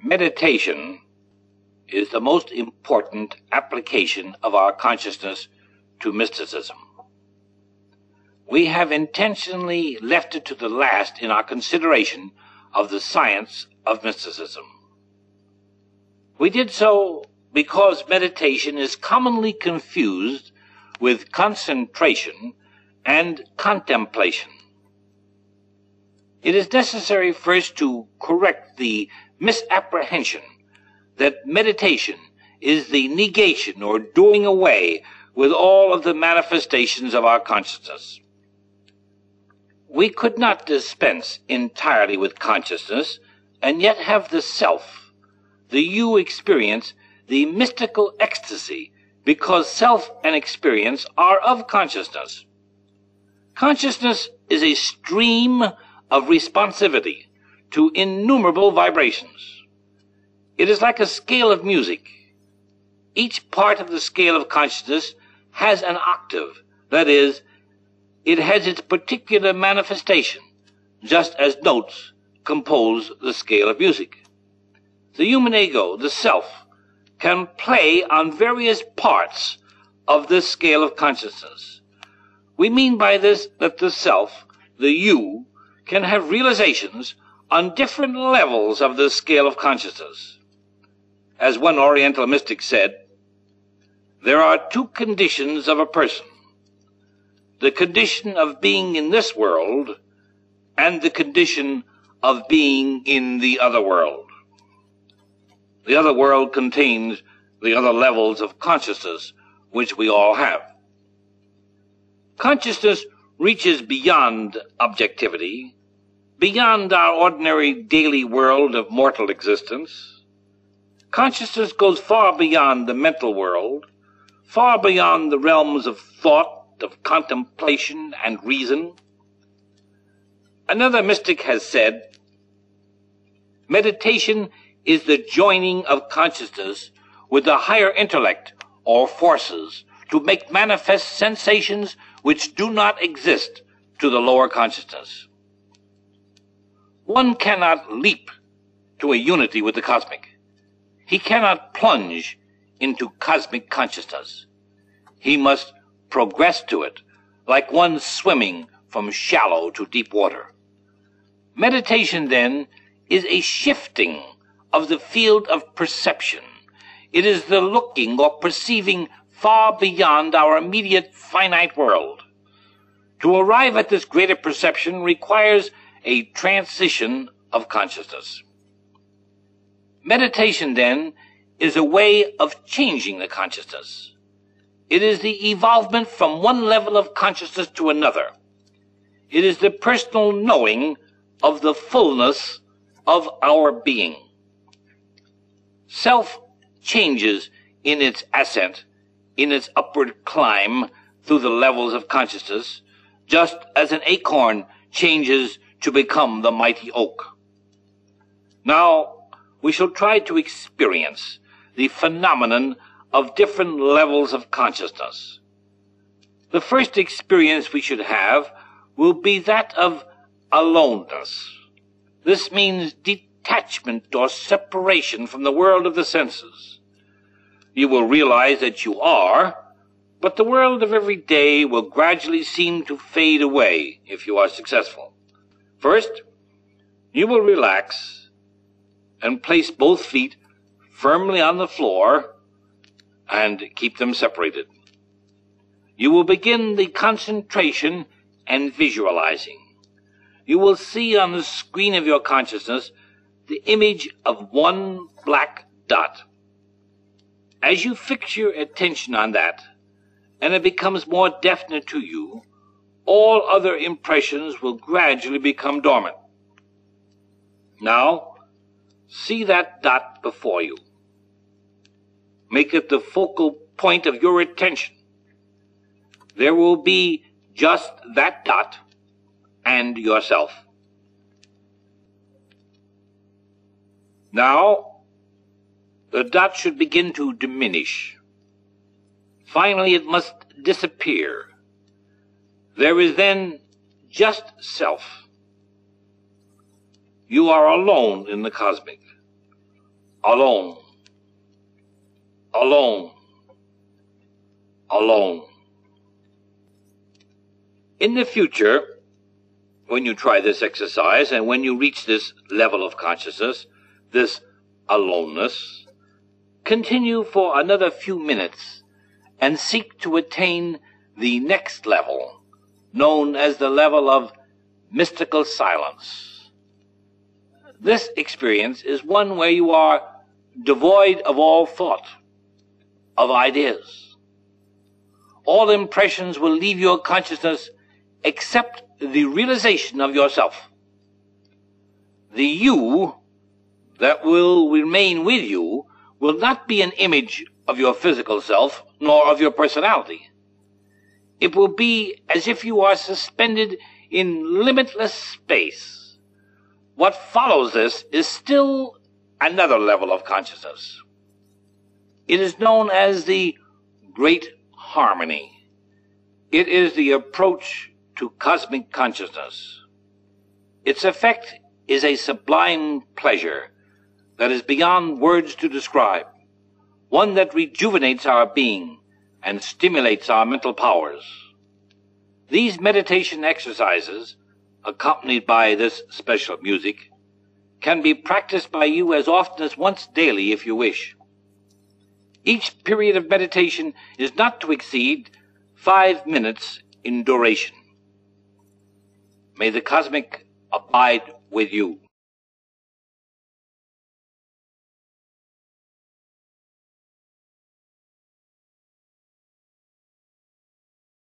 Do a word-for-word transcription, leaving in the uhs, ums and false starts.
Meditation is the most important application of our consciousness to mysticism. We have intentionally left it to the last in our consideration of the science of mysticism. We did so because meditation is commonly confused with concentration and contemplation. It is necessary first to correct the misapprehension that meditation is the negation or doing away with all of the manifestations of our consciousness. We could not dispense entirely with consciousness and yet have the self, the you experience the mystical ecstasy, because self and experience are of consciousness. Consciousness is a stream of responsivity to innumerable vibrations. It is like a scale of music. Each part of the scale of consciousness has an octave, that is, it has its particular manifestation, just as notes compose the scale of music. The human ego, the self, can play on various parts of this scale of consciousness. We mean by this that the self, the you, can have realizations on different levels of the scale of consciousness. As one Oriental mystic said, there are two conditions of a person: the condition of being in this world and the condition of being in the other world. The other world contains the other levels of consciousness which we all have. Consciousness reaches beyond objectivity, beyond our ordinary daily world of mortal existence. Consciousness goes far beyond the mental world, far beyond the realms of thought, of contemplation and reason. Another mystic has said, meditation is the joining of consciousness with the higher intellect or forces to make manifest sensations which do not exist to the lower consciousness. One cannot leap to a unity with the cosmic. He cannot plunge into cosmic consciousness. He must progress to it, like one swimming from shallow to deep water. Meditation, then, is a shifting of the field of perception. It is the looking or perceiving far beyond our immediate finite world. To arrive at this greater perception requires a transition of consciousness. Meditation, then, is a way of changing the consciousness. It is the evolvement from one level of consciousness to another. It is the personal knowing of the fullness of our being. Self changes in its ascent, in its upward climb through the levels of consciousness, just as an acorn changes to become the mighty oak. Now, we shall try to experience the phenomenon of different levels of consciousness. The first experience we should have will be that of aloneness. This means detachment or separation from the world of the senses. You will realize that you are, but the world of every day will gradually seem to fade away if you are successful. First, you will relax and place both feet firmly on the floor and keep them separated. You will begin the concentration and visualizing. You will see on the screen of your consciousness the image of one black dot. As you fix your attention on that, and it becomes more definite to you, all other impressions will gradually become dormant. Now, see that dot before you. Make it the focal point of your attention. There will be just that dot and yourself. Now, the dot should begin to diminish. Finally, it must disappear. There is then just self. You are alone in the cosmic. alone, alone, alone. In the future, when you try this exercise and when you reach this level of consciousness, this aloneness, continue for another few minutes and seek to attain the next level, known as the level of mystical silence. This experience is one where you are devoid of all thought, of ideas. All impressions will leave your consciousness except the realization of yourself. The you that will remain with you will not be an image of your physical self, nor of your personality. It will be as if you are suspended in limitless space. What follows this is still another level of consciousness. It is known as the Great Harmony. It is the approach to cosmic consciousness. Its effect is a sublime pleasure that is beyond words to describe, one that rejuvenates our being and stimulates our mental powers. These meditation exercises, accompanied by this special music, can be practiced by you as often as once daily if you wish. Each period of meditation is not to exceed five minutes in duration. May the cosmic abide with you.